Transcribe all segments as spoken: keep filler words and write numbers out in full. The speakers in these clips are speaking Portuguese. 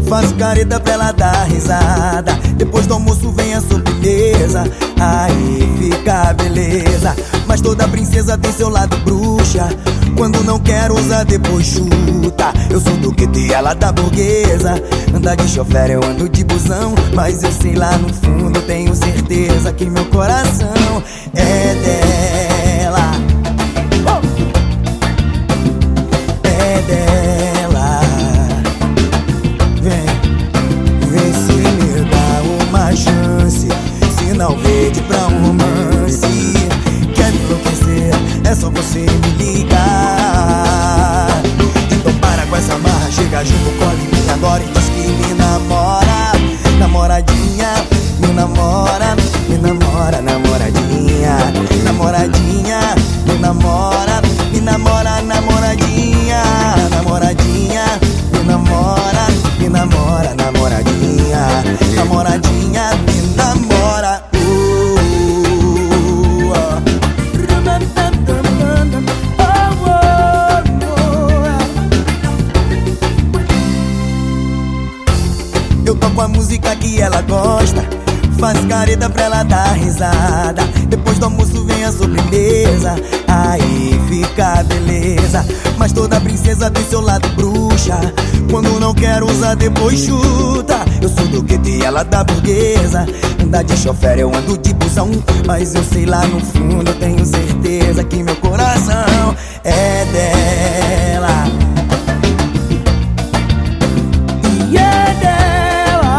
Faço careta pra ela dar risada. Depois do almoço vem a sobremesa. Aí fica beleza. Mas toda princesa tem seu lado bruxa. Quando não quer usar depois chuta. Eu sou do Q T, ela da burguesa. Anda de chofer, eu ando de busão. Mas eu sei lá no fundo, tenho certeza que meu coração é dela. É dela. Vem, vem se me dá uma chance. Sinal verde pra um romance. Quer me enlouquecer? É só você me ligar. Então para com essa marra, chega junto, cola em mim agora e diz que me namora. Namoradinha, me namora, me namora, namoradinha. Namoradinha, me namora, me namora, namoradinha. Namoradinha, me namora, me namora, namoradinha. Namoradinha, me namora. Eu toco a música que ela gosta, faz careta pra ela dar risada. Depois do almoço vem a sobremesa. Aí fica beleza. Mas toda princesa tem seu lado bruxa. Quando não quer usar depois chuta. Eu sou do Q T, ela da burguesa. Anda de chofer, eu ando de busão. Mas eu sei lá no fundo, eu tenho certeza que meu coração é dela. E é dela.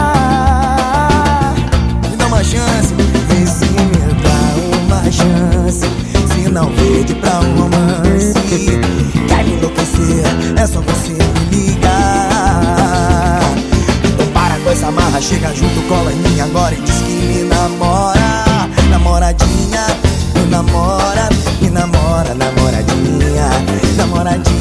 Me dá uma chance, vê se me dá uma chance. Sinal verde pra um romance. Quer me enlouquecer? É só você me ligar. Então para com essa marra, chega junto, cola em mim agora e diz que me namora. Namoradinha, me namora, me namora, namoradinha. Namoradinha.